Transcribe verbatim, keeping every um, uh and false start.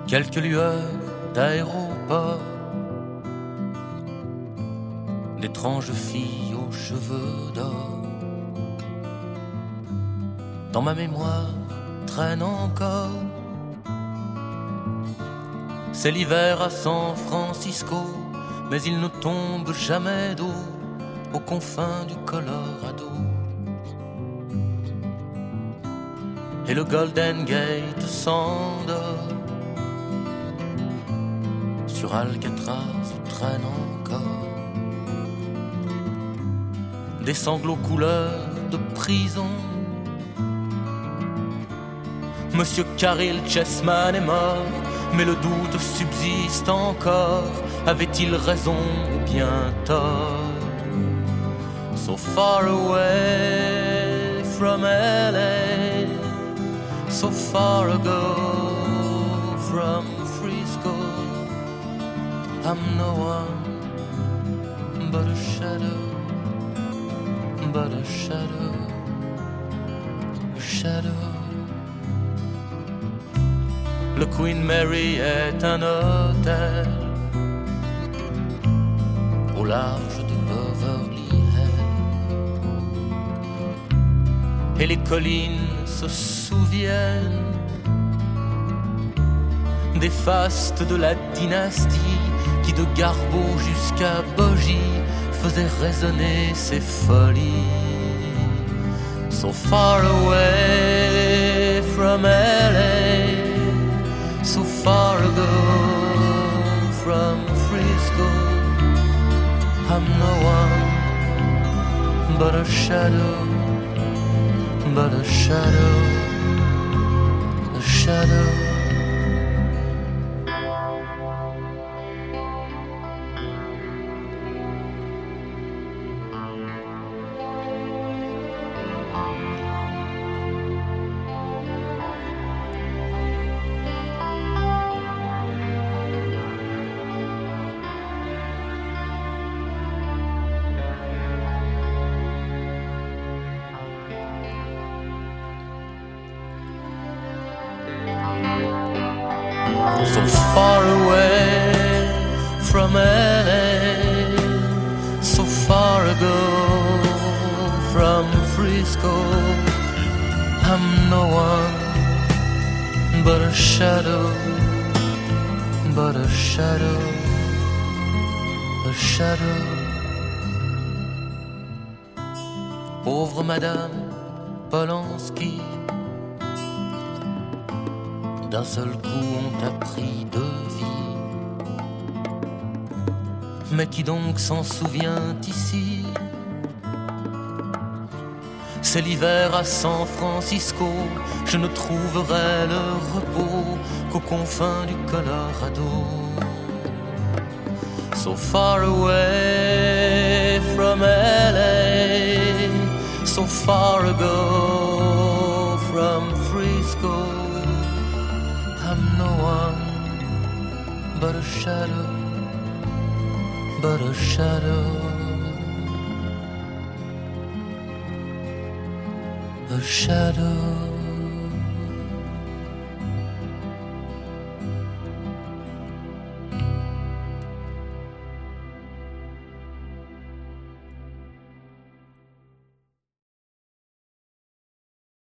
quelques lueurs d'aéroport, d'étranges filles aux cheveux d'or. Dans ma mémoire traîne encore, c'est l'hiver à San Francisco, mais il ne tombe jamais d'eau aux confins du Colorado. Et le Golden Gate s'endort, sur Alcatraz traîne encore des sanglots couleur de prison. Monsieur Caril Chessman est mort, mais le doute subsiste encore. Avait-il raison ou bien tort? So far away from L A, so far ago from Frisco, I'm no one but a shadow, but a shadow, a shadow. Le Queen Mary est un hôtel au large de Beverly Hills, et les collines se souviennent des fastes de la dynastie qui de Garbeau jusqu'à Bogie faisaient résonner ses folies. So far away from L A, so far ago from Frisco, I'm no one but a shadow, but a shadow, a shadow. So far away from L A, so far ago from Frisco, I'm no one but a shadow, but a shadow, a shadow. Pauvre Madame Polanski, d'un seul coup on t'a pris de vie. Mais qui donc s'en souvient ici? C'est l'hiver à San Francisco, je ne trouverai le repos qu'aux confins du Colorado. So far away from L A, so far ago from Frisco, I'm no one but a shadow, but a shadow, a shadow.